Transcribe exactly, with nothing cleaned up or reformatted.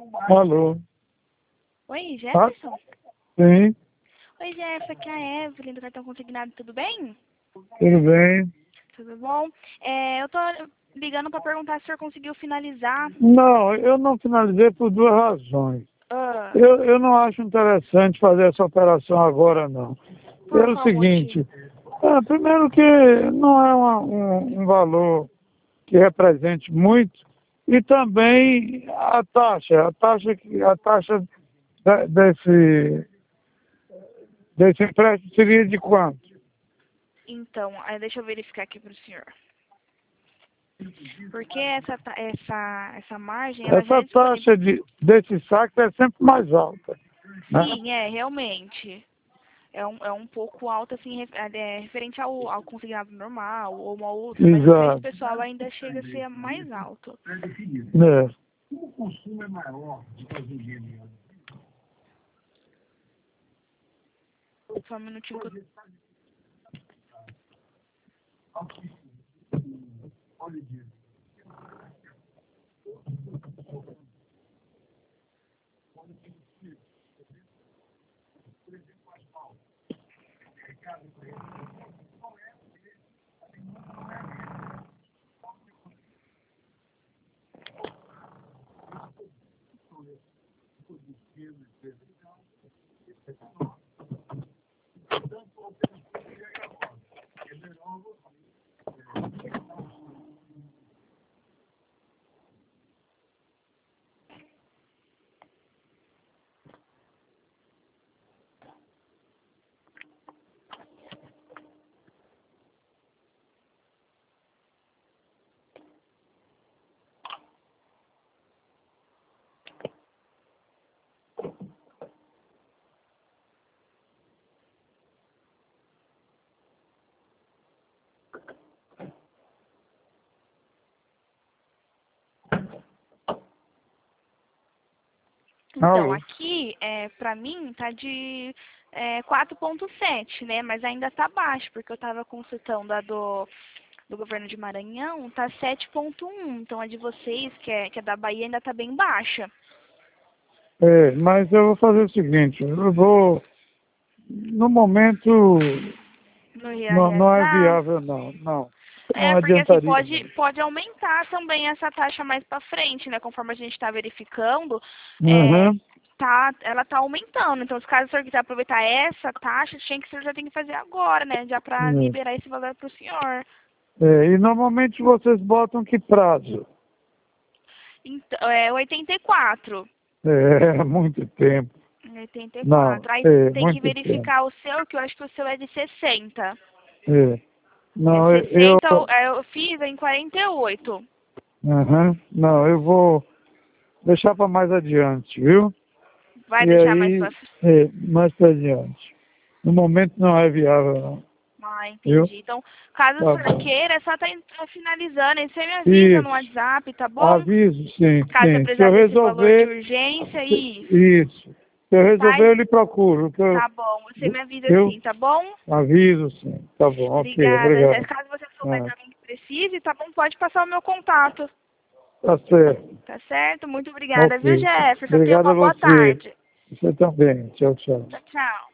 Alô? Oi, Ah, Jefferson? sim, Oi, Jefferson, aqui é a Evelyn do cartão consignado, tudo bem? tudo bem. Tudo bom? É, eu tô ligando para perguntar se o senhor conseguiu finalizar. Não, eu não finalizei por duas razões. Ah, Eu, eu não acho interessante fazer essa operação agora, não. por Pelo qual motivo? seguinte, é, primeiro que não é uma- um, um valor que represente muito, e também a taxa, a taxa, que- a taxa da- desse, desse empréstimo seria de quanto? Então, aí deixa eu verificar aqui para o senhor. Porque essa, ta- essa, essa margem, ela já Essa é disponível. taxa de, desse saque é sempre mais alta, né? Sim, é, realmente. É um, é um pouco alto, assim, ref- é, referente ao, ao consignado normal ou uma outra, mas o preço Exato. pessoal ainda chega a ser mais alto. É. Só um minutinho que eu... Então, Alô? aqui, é, pra mim, tá de é, quatro ponto sete, né? Mas ainda tá baixo, porque eu tava consultando a do, do governo de Maranhão, tá sete ponto um. Então, a de vocês, que é, que é da Bahia, ainda tá bem baixa. É, mas eu vou fazer o seguinte, eu vou, no momento, Não ia não, não é realizar? viável não, não, não É, porque assim, adiantaria pode, não. pode aumentar também essa taxa mais pra frente, né? Conforme a gente tá verificando, é, Uhum, tá, ela tá aumentando. Então, se caso o senhor quiser aproveitar essa taxa, tinha que o senhor já tem que fazer agora, né? Já pra é. liberar esse valor pro senhor. É, e normalmente vocês botam que prazo? Então, é oitenta e quatro. É, muito tempo. oitenta e Não, quatro. Aí é, tem que muito tempo. verificar o seu, que eu acho que o seu é de sessenta. É. É Não, eu, sessenta, eu eu fiz em quarenta e oito. uhum, não, eu vou deixar para mais adiante, viu? Vai E deixar mais pra aí, frente. é, mais para adiante. No momento não é viável não, Ah, viu? entendi. Então, caso o Tá senhor bom. queira, é só tá en- tá finalizando. Aí você me avisa no Isso. WhatsApp, tá bom? Aviso, sim, Caso você sim. Se eu precisar desse valor de resolver, urgência, se- isso. isso. Se eu Tá? resolver, eu lhe procuro. Que eu, Tá bom. Você me avisa eu sim, tá bom? aviso, sim. Tá bom, ok, Obrigada. obrigado. Caso você souber de Ah, alguém que precise, tá bom? Pode passar o meu contato. tá certo. Tá certo? Muito obrigada, viu, Ok. Jefferson? Tenha Obrigado a uma boa você. tarde. Você também. Tchau, tchau. Tchau, tchau.